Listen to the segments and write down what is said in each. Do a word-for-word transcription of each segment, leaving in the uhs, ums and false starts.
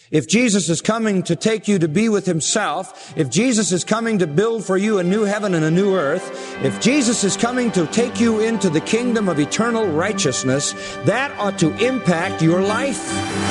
If Jesus is coming to take you to be with himself, if Jesus is coming to build for you a new heaven and a new earth, if Jesus is coming to take you into the kingdom of eternal righteousness, that ought to impact your life.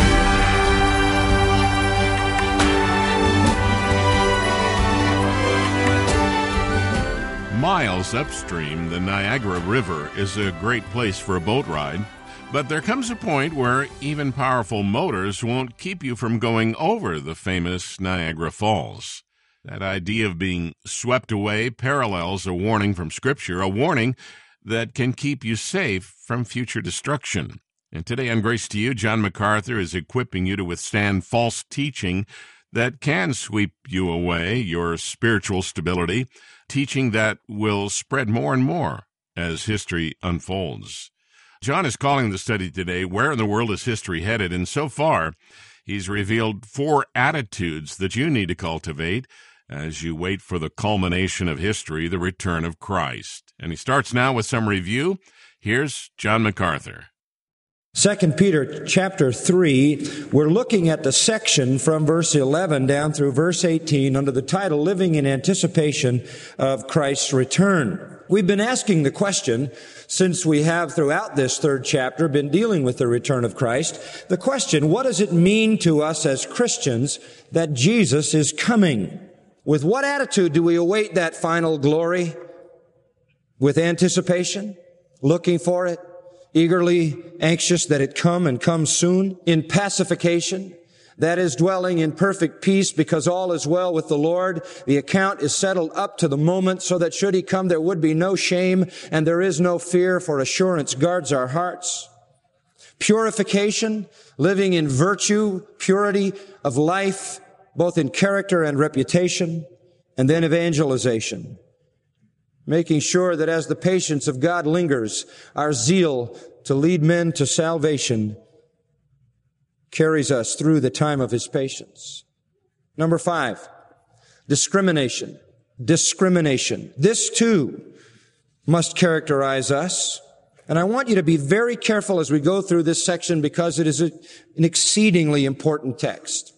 Miles upstream, the Niagara River is a great place for a boat ride. But there comes a point where even powerful motors won't keep you from going over the famous Niagara Falls. That idea of being swept away parallels a warning from Scripture, a warning that can keep you safe from future destruction. And today on Grace to You, John MacArthur is equipping you to withstand false teaching that can sweep you away, your spiritual stability, teaching that will spread more and more as history unfolds. John is calling the study today, Where in the World is History Headed? And so far, he's revealed four attitudes that you need to cultivate as you wait for the culmination of history, the return of Christ. And he starts now with some review. Here's John MacArthur. Second Peter chapter three, we're looking at the section from verse eleven down through verse eighteen under the title, Living in Anticipation of Christ's Return. We've been asking the question, since we have throughout this third chapter been dealing with the return of Christ, the question, what does it mean to us as Christians that Jesus is coming? With what attitude do we await that final glory? With anticipation, looking for it, eagerly anxious that it come and come soon, in pacification, that is, dwelling in perfect peace because all is well with the Lord. The account is settled up to the moment so that should he come, there would be no shame and there is no fear, for assurance guards our hearts. Purification, living in virtue, purity of life, both in character and reputation. And then evangelization, making sure that as the patience of God lingers, our zeal to lead men to salvation carries us through the time of his patience. Number five, discrimination. Discrimination. This too must characterize us. And I want you to be very careful as we go through this section because it is a, an exceedingly important text.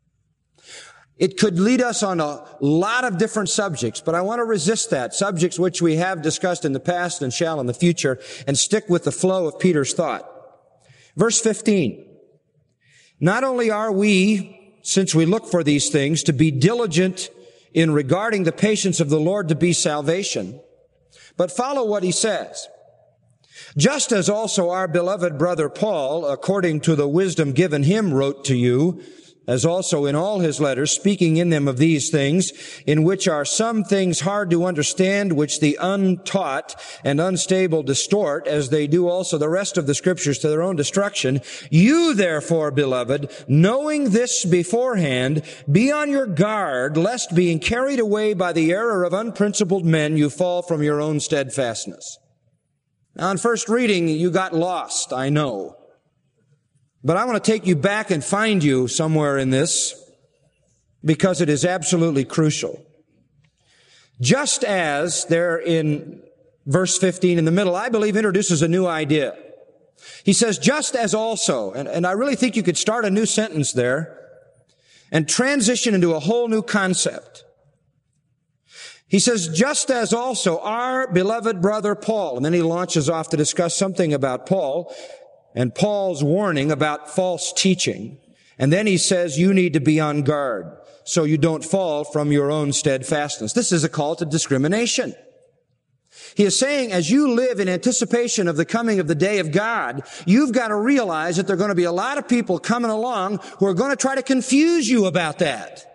It could lead us on a lot of different subjects, but I want to resist that. Subjects which we have discussed in the past and shall in the future, and stick with the flow of Peter's thought. Verse fifteen. Not only are we, since we look for these things, to be diligent in regarding the patience of the Lord to be salvation, but follow what he says. Just as also our beloved brother Paul, according to the wisdom given him, wrote to you, as also in all his letters, speaking in them of these things, in which are some things hard to understand, which the untaught and unstable distort, as they do also the rest of the Scriptures to their own destruction. You therefore, beloved, knowing this beforehand, be on your guard, lest being carried away by the error of unprincipled men, you fall from your own steadfastness. Now, on first reading, you got lost, I know. But I want to take you back and find you somewhere in this because it is absolutely crucial. Just as there in verse fifteen in the middle, I believe introduces a new idea. He says, just as also, and, and I really think you could start a new sentence there and transition into a whole new concept. He says, just as also our beloved brother Paul, and then he launches off to discuss something about Paul and Paul's warning about false teaching. And then he says, you need to be on guard so you don't fall from your own steadfastness. This is a call to discrimination. He is saying, as you live in anticipation of the coming of the day of God, you've got to realize that there are going to be a lot of people coming along who are going to try to confuse you about that.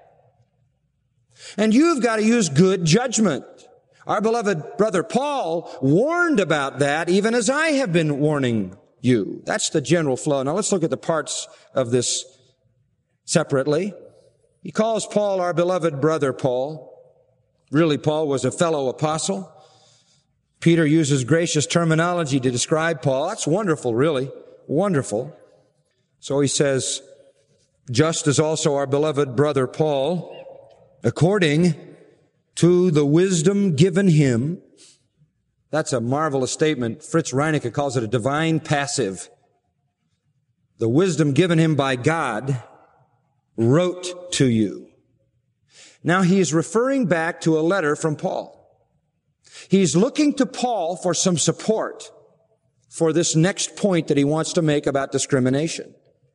And you've got to use good judgment. Our beloved brother Paul warned about that, even as I have been warning you. That's the general flow. Now let's look at the parts of this separately. He calls Paul our beloved brother Paul. Really, Paul was a fellow apostle. Peter uses gracious terminology to describe Paul. That's wonderful, really. Wonderful. So he says, just as also our beloved brother Paul, according to the wisdom given him. That's a marvelous statement. Fritz Reinecke calls it a divine passive. The wisdom given him by God, wrote to you. Now he is referring back to a letter from Paul. He's looking to Paul for some support for this next point that he wants to make about discrimination.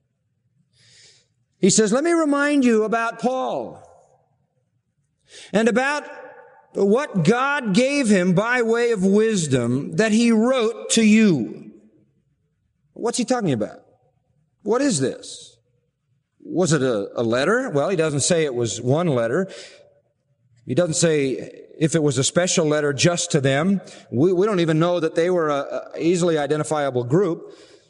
He says, let me remind you about Paul and about what God gave him by way of wisdom that he wrote to you. What's he talking about? What is this? Was it a, a letter? Well, he doesn't say it was one letter. He doesn't say if it was a special letter just to them. We, we don't even know that they were a, a easily identifiable group.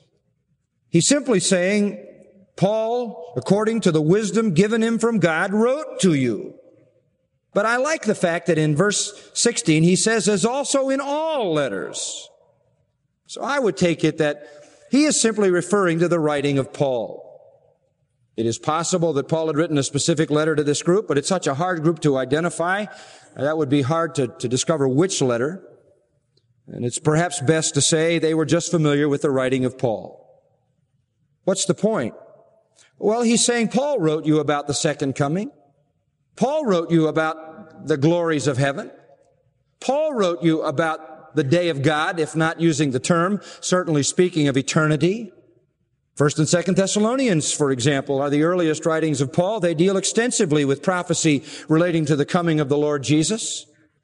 He's simply saying, Paul, according to the wisdom given him from God, wrote to you. But I like the fact that in verse sixteen, he says, as also in all letters. So I would take it that he is simply referring to the writing of Paul. It is possible that Paul had written a specific letter to this group, but it's such a hard group to identify. That would be hard to, to discover which letter. And it's perhaps best to say they were just familiar with the writing of Paul. What's the point? Well, he's saying Paul wrote you about the second coming. Paul wrote you about the glories of heaven. Paul wrote you about the day of God, if not using the term, certainly speaking of eternity. First and Second Thessalonians, for example, are the earliest writings of Paul. They deal extensively with prophecy relating to the coming of the Lord Jesus.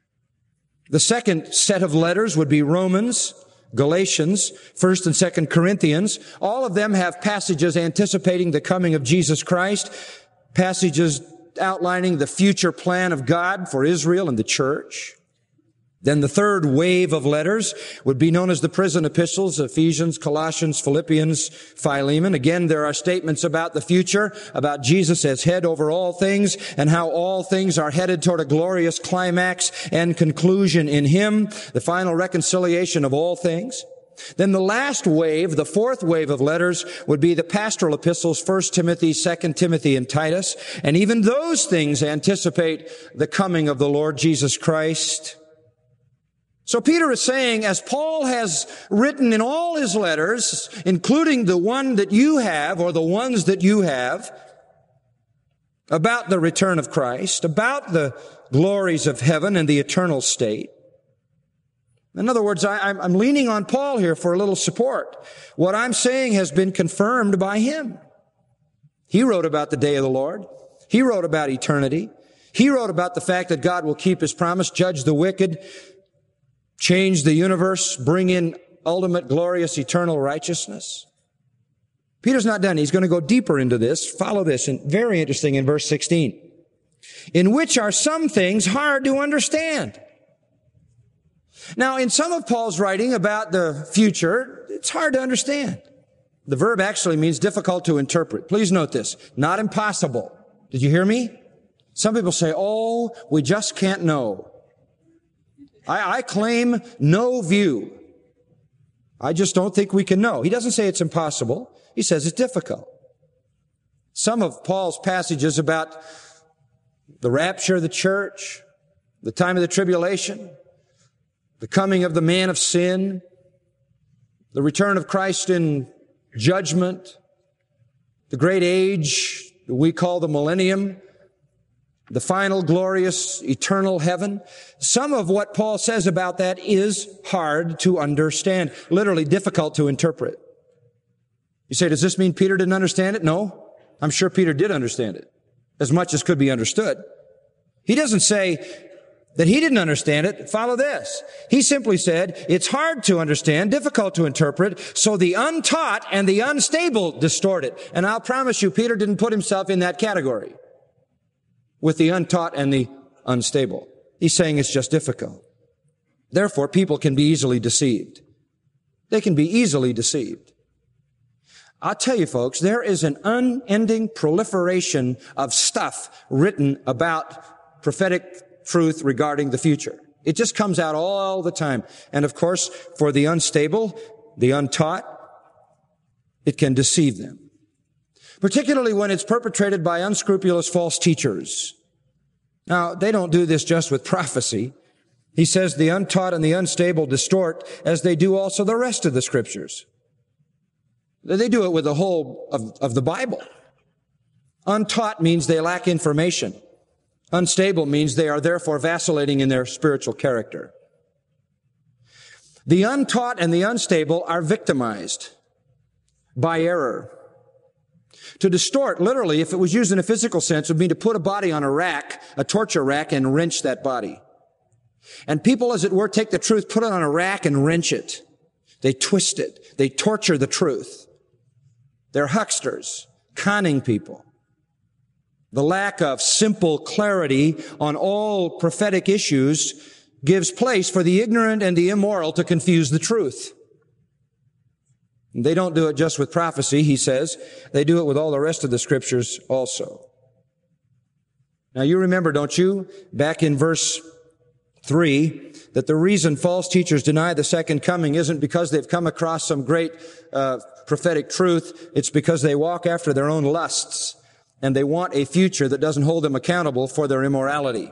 The second set of letters would be Romans, Galatians, First and Second Corinthians. All of them have passages anticipating the coming of Jesus Christ, passages outlining the future plan of God for Israel and the church. Then the third wave of letters would be known as the prison epistles, Ephesians, Colossians, Philippians, Philemon. Again, there are statements about the future, about Jesus as head over all things, and how all things are headed toward a glorious climax and conclusion in Him, the final reconciliation of all things. Then the last wave, the fourth wave of letters, would be the pastoral epistles, First Timothy, Second Timothy, and Titus. And even those things anticipate the coming of the Lord Jesus Christ. So Peter is saying, as Paul has written in all his letters, including the one that you have, or the ones that you have, about the return of Christ, about the glories of heaven and the eternal state. In other words, I, I'm leaning on Paul here for a little support. What I'm saying has been confirmed by him. He wrote about the day of the Lord. He wrote about eternity. He wrote about the fact that God will keep His promise, judge the wicked, change the universe, bring in ultimate, glorious, eternal righteousness. Peter's not done. He's going to go deeper into this. Follow this, and very interesting in verse sixteen. In which are some things hard to understand. Now, in some of Paul's writing about the future, it's hard to understand. The verb actually means difficult to interpret. Please note this. Not impossible. Did you hear me? Some people say, oh, we just can't know. I, I claim no view. I just don't think we can know. He doesn't say it's impossible. He says it's difficult. Some of Paul's passages about the rapture of the church, the time of the tribulation, the coming of the man of sin, the return of Christ in judgment, the great age that we call the millennium, the final glorious eternal heaven. Some of what Paul says about that is hard to understand, literally difficult to interpret. You say, does this mean Peter didn't understand it? No, I'm sure Peter did understand it, as much as could be understood. He doesn't say that he didn't understand it. Follow this. He simply said, it's hard to understand, difficult to interpret, so the untaught and the unstable distort it. And I'll promise you, Peter didn't put himself in that category with the untaught and the unstable. He's saying it's just difficult. Therefore, people can be easily deceived. They can be easily deceived. I'll tell you, folks, there is an unending proliferation of stuff written about prophetic truth regarding the future. It just comes out all the time. And of course, for the unstable, the untaught, it can deceive them. Particularly when it's perpetrated by unscrupulous false teachers. Now, they don't do this just with prophecy. He says the untaught and the unstable distort, as they do also the rest of the scriptures. They do it with the whole of, of the Bible. Untaught means they lack information. Unstable means they are therefore vacillating in their spiritual character. The untaught and the unstable are victimized by error. To distort, literally, if it was used in a physical sense, would mean to put a body on a rack, a torture rack, and wrench that body. And people, as it were, take the truth, put it on a rack, and wrench it. They twist it. They torture the truth. They're hucksters, conning people. The lack of simple clarity on all prophetic issues gives place for the ignorant and the immoral to confuse the truth. And they don't do it just with prophecy, he says. They do it with all the rest of the scriptures also. Now you remember, don't you, back in verse three, that the reason false teachers deny the second coming isn't because they've come across some great uh, prophetic truth. It's because they walk after their own lusts, and they want a future that doesn't hold them accountable for their immorality.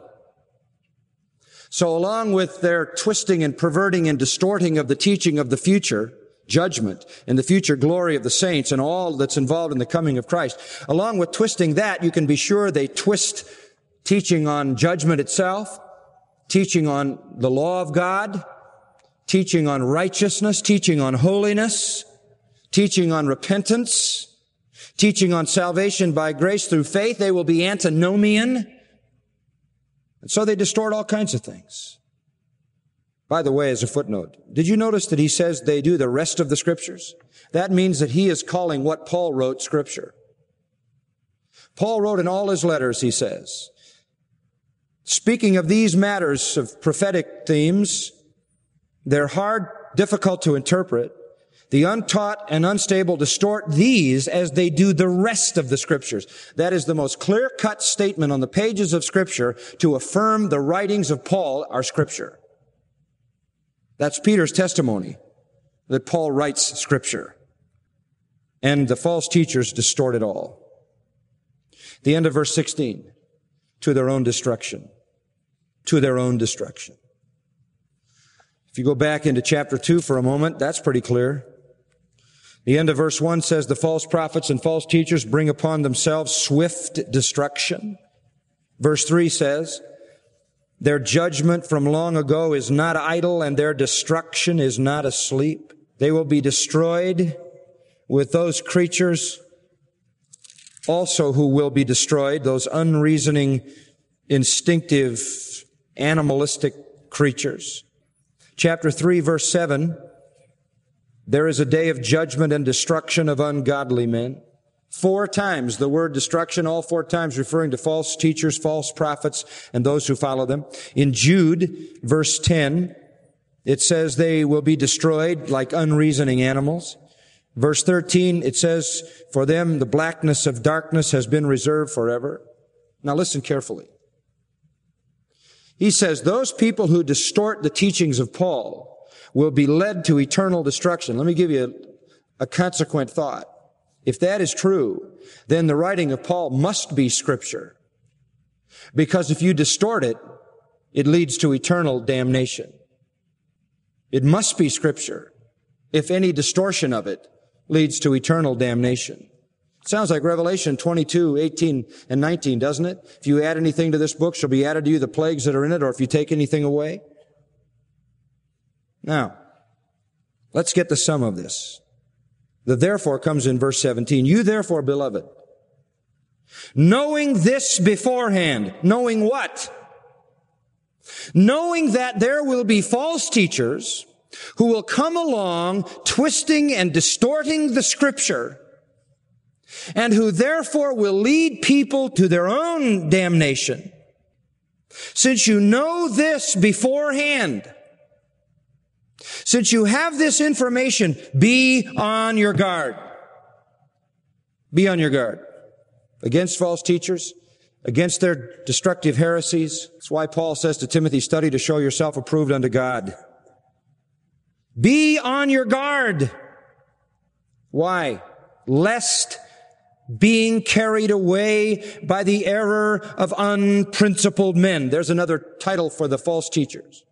So along with their twisting and perverting and distorting of the teaching of the future judgment and the future glory of the saints and all that's involved in the coming of Christ, along with twisting that, you can be sure they twist teaching on judgment itself, teaching on the law of God, teaching on righteousness, teaching on holiness, teaching on repentance, teaching on salvation by grace through faith. They will be antinomian. And so they distort all kinds of things. By the way, as a footnote, did you notice that he says they do the rest of the scriptures? That means that he is calling what Paul wrote scripture. Paul wrote in all his letters, he says, speaking of these matters of prophetic themes, they're hard, difficult to interpret. The untaught and unstable distort these as they do the rest of the scriptures. That is the most clear-cut statement on the pages of scripture to affirm the writings of Paul are scripture. That's Peter's testimony that Paul writes scripture. And the false teachers distort it all. The end of verse sixteen. To their own destruction. To their own destruction. If you go back into chapter two for a moment, that's pretty clear. The end of verse one says, the false prophets and false teachers bring upon themselves swift destruction. Verse three says, their judgment from long ago is not idle, and their destruction is not asleep. They will be destroyed with those creatures also who will be destroyed, those unreasoning, instinctive, animalistic creatures. Chapter three, verse seven, there is a day of judgment and destruction of ungodly men. Four times the word destruction, all four times referring to false teachers, false prophets, and those who follow them. In Jude, verse ten, it says they will be destroyed like unreasoning animals. Verse thirteen, it says, for them the blackness of darkness has been reserved forever. Now listen carefully. He says those people who distort the teachings of Paul will be led to eternal destruction. Let me give you a, a consequent thought. If that is true, then the writing of Paul must be scripture. Because if you distort it, it leads to eternal damnation. It must be scripture. If any distortion of it leads to eternal damnation. Sounds like Revelation twenty-two, eighteen, and nineteen, doesn't it? If you add anything to this book, shall be added to you the plagues that are in it, or if you take anything away. Now, let's get the sum of this. The therefore comes in verse seventeen. You therefore, beloved, knowing this beforehand, knowing what? Knowing that there will be false teachers who will come along twisting and distorting the scripture, and who therefore will lead people to their own damnation. Since you know this beforehand, since you have this information, be on your guard. Be on your guard against false teachers, against their destructive heresies. That's why Paul says to Timothy, study to show yourself approved unto God. Be on your guard. Why? Lest being carried away by the error of unprincipled men. There's another title for the false teachers.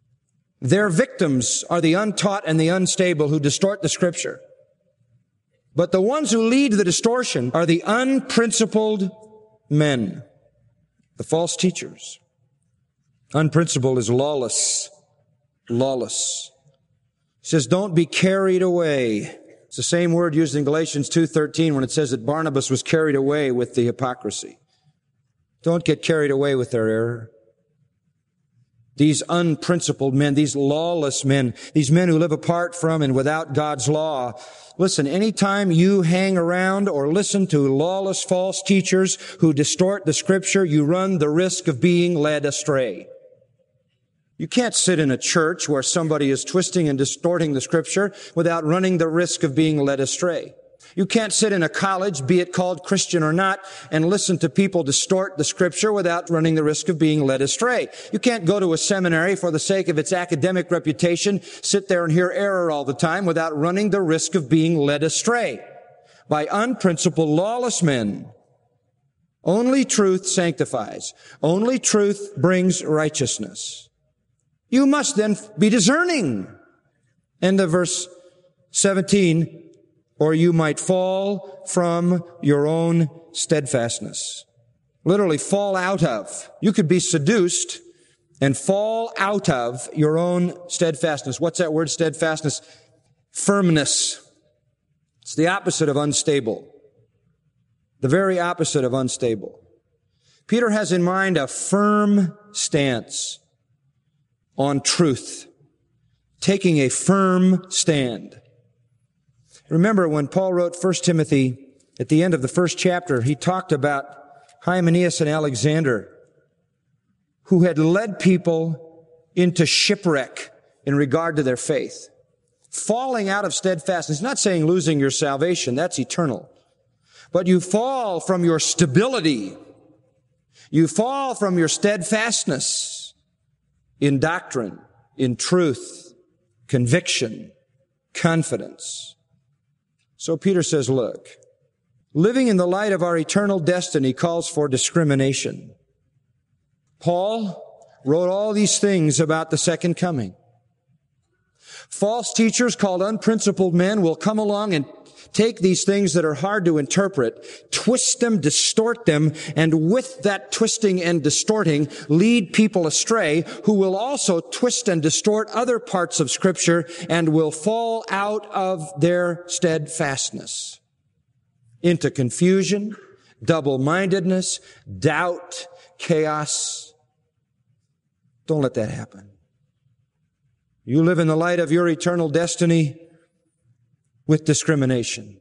Their victims are the untaught and the unstable who distort the scripture. But the ones who lead the distortion are the unprincipled men, the false teachers. Unprincipled is lawless. Lawless. He says, don't be carried away. It's the same word used in Galatians two thirteen when it says that Barnabas was carried away with the hypocrisy. Don't get carried away with their error. These unprincipled men, these lawless men, these men who live apart from and without God's law. Listen, anytime you hang around or listen to lawless false teachers who distort the Scripture, you run the risk of being led astray. You can't sit in a church where somebody is twisting and distorting the Scripture without running the risk of being led astray. You can't sit in a college, be it called Christian or not, and listen to people distort the Scripture without running the risk of being led astray. You can't go to a seminary for the sake of its academic reputation, sit there and hear error all the time without running the risk of being led astray by unprincipled, lawless men. Only truth sanctifies. Only truth brings righteousness. You must then be discerning. End of verse seventeen. Or you might fall from your own steadfastness. Literally, fall out of. You could be seduced and fall out of your own steadfastness. What's that word, steadfastness? Firmness. It's the opposite of unstable. The very opposite of unstable. Peter has in mind a firm stance on truth. Taking a firm stand. Remember when Paul wrote First Timothy, at the end of the first chapter, he talked about Hymenaeus and Alexander, who had led people into shipwreck in regard to their faith. Falling out of steadfastness. He's not saying losing your salvation, that's eternal. But you fall from your stability. You fall from your steadfastness in doctrine, in truth, conviction, confidence. So Peter says, look, living in the light of our eternal destiny calls for discrimination. Paul wrote all these things about the second coming. False teachers called unprincipled men will come along and take these things that are hard to interpret, twist them, distort them, and with that twisting and distorting, lead people astray, who will also twist and distort other parts of Scripture and will fall out of their steadfastness into confusion, double-mindedness, doubt, chaos. Don't let that happen. You live in the light of your eternal destiny with discrimination.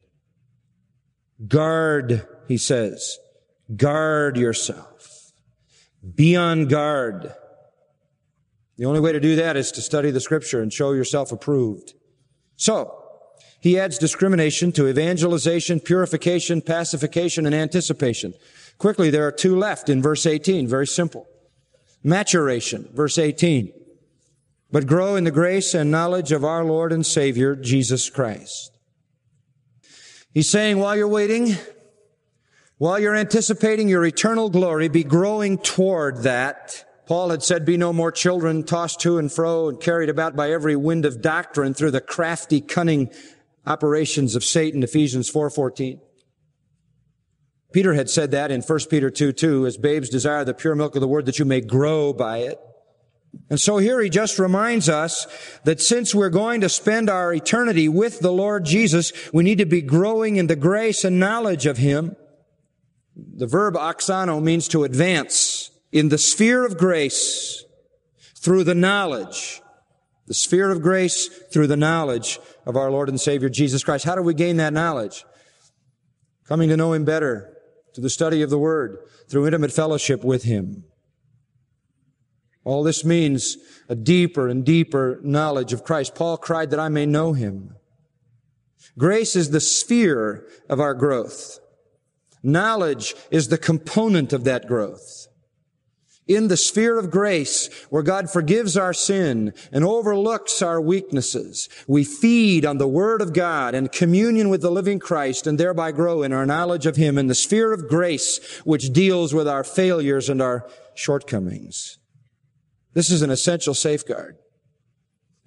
Guard, he says. Guard yourself. Be on guard. The only way to do that is to study the Scripture and show yourself approved. So, he adds discrimination to evangelization, purification, pacification, and anticipation. Quickly, there are two left in verse eighteen. Very simple. Maturation, verse eighteen. But grow in the grace and knowledge of our Lord and Savior, Jesus Christ. He's saying while you're waiting, while you're anticipating your eternal glory, be growing toward that. Paul had said, be no more children tossed to and fro and carried about by every wind of doctrine through the crafty, cunning operations of Satan, Ephesians four fourteen. Peter had said that in First Peter two two, as babes desire the pure milk of the word that you may grow by it. And so here he just reminds us that since we're going to spend our eternity with the Lord Jesus, we need to be growing in the grace and knowledge of Him. The verb oxano means to advance in the sphere of grace through the knowledge. The sphere of grace through the knowledge of our Lord and Savior Jesus Christ. How do we gain that knowledge? Coming to know Him better, through the study of the Word, through intimate fellowship with Him. All this means a deeper and deeper knowledge of Christ. Paul cried that I may know Him. Grace is the sphere of our growth. Knowledge is the component of that growth. In the sphere of grace, where God forgives our sin and overlooks our weaknesses, we feed on the Word of God and communion with the living Christ and thereby grow in our knowledge of Him in the sphere of grace, which deals with our failures and our shortcomings. This is an essential safeguard.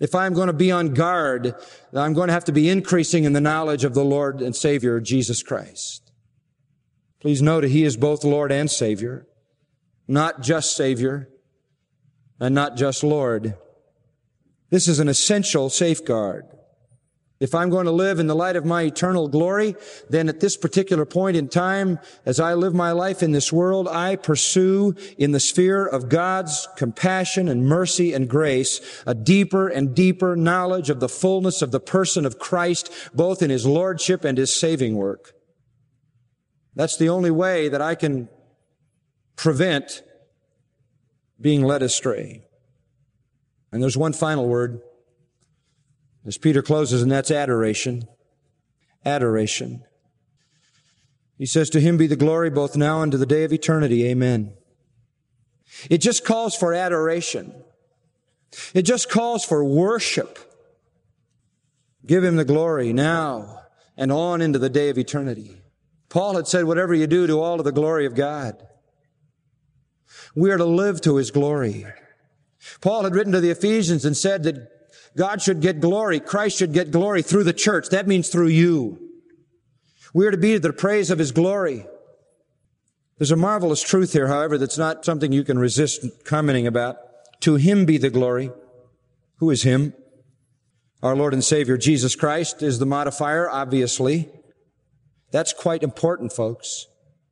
If I'm going to be on guard, I'm going to have to be increasing in the knowledge of the Lord and Savior, Jesus Christ. Please note, He is both Lord and Savior, not just Savior and not just Lord. This is an essential safeguard. If I'm going to live in the light of my eternal glory, then at this particular point in time, as I live my life in this world, I pursue in the sphere of God's compassion and mercy and grace a deeper and deeper knowledge of the fullness of the person of Christ, both in His lordship and His saving work. That's the only way that I can prevent being led astray. And there's one final word, as Peter closes, and that's adoration. Adoration. He says, to Him be the glory both now and to the day of eternity. Amen. It just calls for adoration. It just calls for worship. Give Him the glory now and on into the day of eternity. Paul had said, whatever you do, do all to the glory of God. We are to live to His glory. Paul had written to the Ephesians and said that God should get glory, Christ should get glory through the church. That means through you. We are to be to the praise of His glory. There's a marvelous truth here, however, that's not something you can resist commenting about. To Him be the glory. Who is Him? Our Lord and Savior, Jesus Christ, is the modifier, obviously. That's quite important, folks.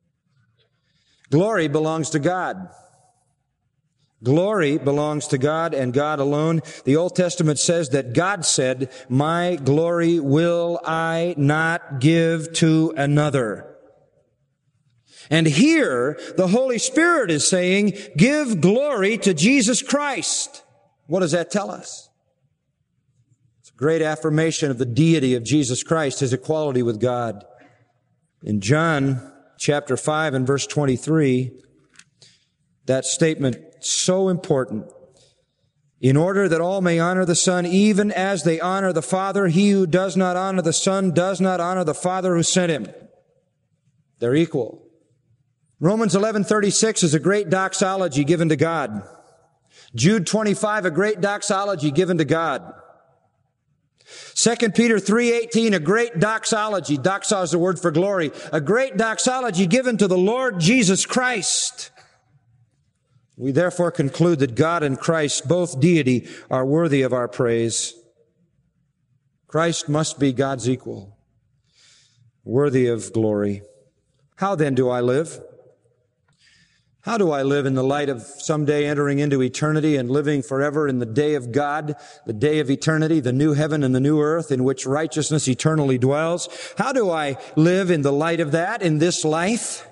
Glory belongs to God. Glory belongs to God and God alone. The Old Testament says that God said, my glory will I not give to another. And here, the Holy Spirit is saying, give glory to Jesus Christ. What does that tell us? It's a great affirmation of the deity of Jesus Christ, His equality with God. In John chapter five and verse twenty-three, that statement, so important. In order that all may honor the Son, even as they honor the Father, he who does not honor the Son does not honor the Father who sent Him. They're equal. Romans eleven thirty-six is a great doxology given to God. Jude twenty-five, a great doxology given to God. Second Peter three eighteen, a great doxology. Doxa is the word for glory. A great doxology given to the Lord Jesus Christ. We therefore conclude that God and Christ, both deity, are worthy of our praise. Christ must be God's equal, worthy of glory. How then do I live? How do I live in the light of someday entering into eternity and living forever in the day of God, the day of eternity, the new heaven and the new earth in which righteousness eternally dwells? How do I live in the light of that in this life?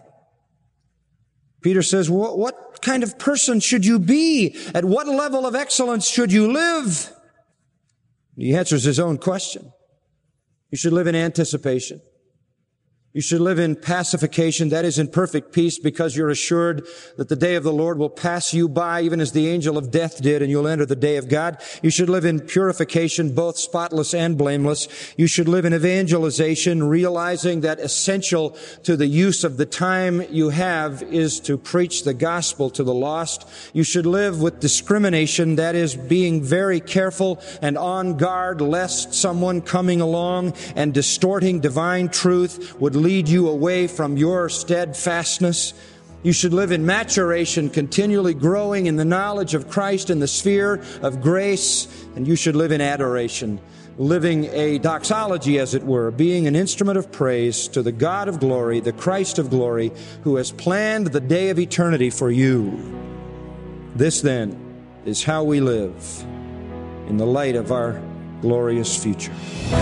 Peter says, what, what kind of person should you be? At what level of excellence should you live? He answers his own question. You should live in anticipation. You should live in pacification, that is, in perfect peace, because you're assured that the day of the Lord will pass you by, even as the angel of death did, and you'll enter the day of God. You should live in purification, both spotless and blameless. You should live in evangelization, realizing that essential to the use of the time you have is to preach the gospel to the lost. You should live with discrimination, that is, being very careful and on guard lest someone coming along and distorting divine truth would lead you away from your steadfastness. You should live in maturation, continually growing in the knowledge of Christ in the sphere of grace, and you should live in adoration, living a doxology, as it were, being an instrument of praise to the God of glory, the Christ of glory, who has planned the day of eternity for you. This, then, is how we live in the light of our glorious future.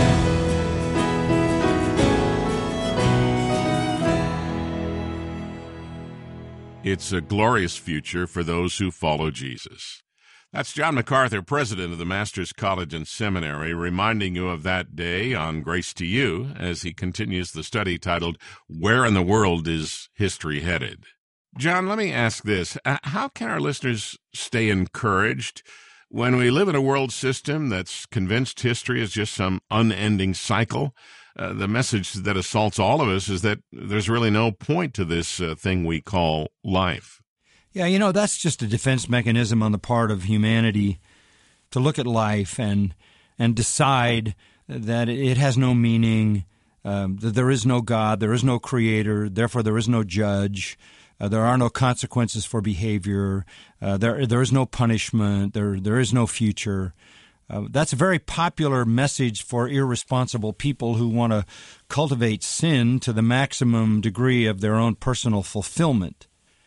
It's a glorious future for those who follow Jesus. That's John MacArthur, president of the Masters College and Seminary, reminding you of that day on Grace to You as he continues the study titled, Where in the World is History Headed? John, let me ask this. How can our listeners stay encouraged when we live in a world system that's convinced history is just some unending cycle? Uh, the message that assaults all of us is that there's really no point to this uh, thing we call life. Yeah, you know, that's just a defense mechanism on the part of humanity to look at life and and decide that it has no meaning, um, that there is no God, there is no creator, therefore there is no judge, uh, there are no consequences for behavior, uh, there there is no punishment, there there is no future. Uh, that's a very popular message for irresponsible people who want to cultivate sin to the maximum degree of their own personal fulfillment.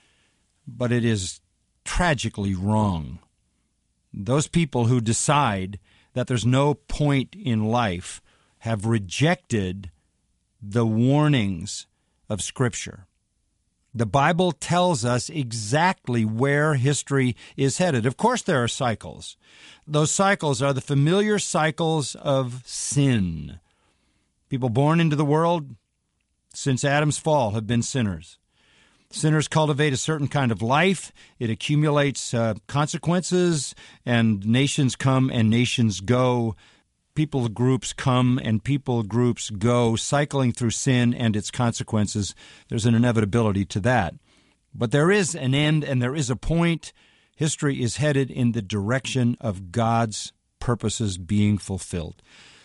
But it is tragically wrong. Those people who decide that there's no point in life have rejected the warnings of Scripture. The Bible tells us exactly where history is headed. Of course, there are cycles. Those cycles are the familiar cycles of sin. People born into the world since Adam's fall have been sinners. Sinners cultivate a certain kind of life. It accumulates uh, consequences, and nations come and nations go. People groups come and people groups go, cycling through sin and its consequences. There's an inevitability to that. But there is an end and there is a point. History is headed in the direction of God's purposes being fulfilled.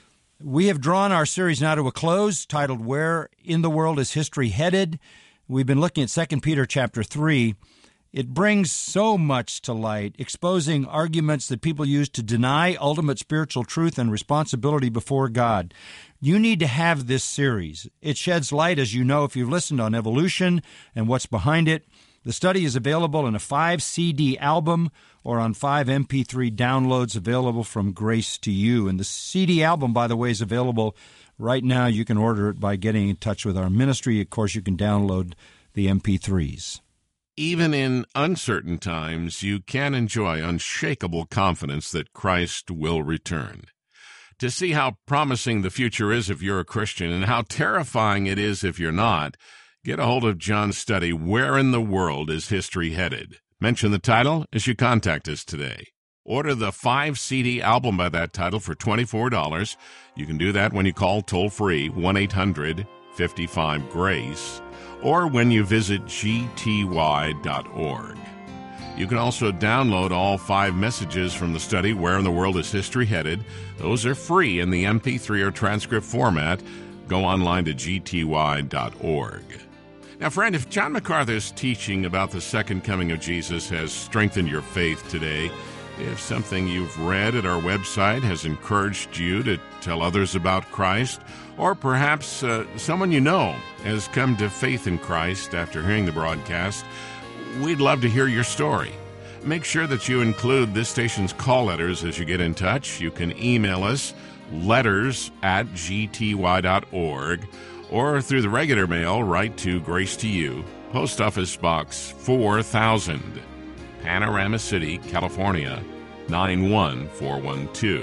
We have drawn our series now to a close, titled Where in the World is History Headed? We've been looking at Second Peter chapter three. It brings so much to light, exposing arguments that people use to deny ultimate spiritual truth and responsibility before God. You need to have this series. It sheds light, as you know, if you've listened on evolution and what's behind it. The study is available in a five C D album or on five M P three downloads available from Grace to You. And the C D album, by the way, is available right now. You can order it by getting in touch with our ministry. Of course, you can download the M P threes. Even in uncertain times, you can enjoy unshakable confidence that Christ will return. To see how promising the future is if you're a Christian and how terrifying it is if you're not, get a hold of John's study, Where in the World is History Headed? Mention the title as you contact us today. Order the five C D album by that title for twenty-four dollars. You can do that when you call toll-free one eight hundred fifty-five GRACE or when you visit G T Y dot org. You can also download all five messages from the study, Where in the World is History Headed? Those are free in the M P three or transcript format. Go online to G T Y dot org. Now, friend, if John MacArthur's teaching about the second coming of Jesus has strengthened your faith today, if something you've read at our website has encouraged you to tell others about Christ, or perhaps uh, someone you know has come to faith in Christ after hearing the broadcast, we'd love to hear your story. Make sure that you include this station's call letters as you get in touch. You can email us, letters at G T Y dot org, or through the regular mail, write to Grace to You, Post Office Box four thousand, Panorama City, California, nine one four one two.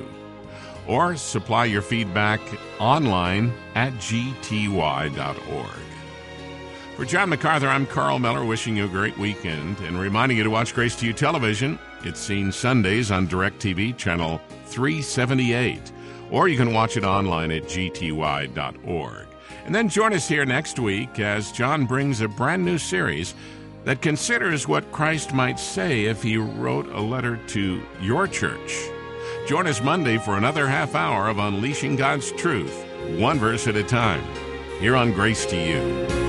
Or supply your feedback online at G T Y dot org. For John MacArthur, I'm Carl Miller, wishing you a great weekend and reminding you to watch Grace to You television. It's seen Sundays on DirecTV, channel three seventy-eight, or you can watch it online at G T Y dot org. And then join us here next week as John brings a brand new series that considers what Christ might say if he wrote a letter to your church. Join us Monday for another half hour of Unleashing God's Truth, one verse at a time, here on Grace to You.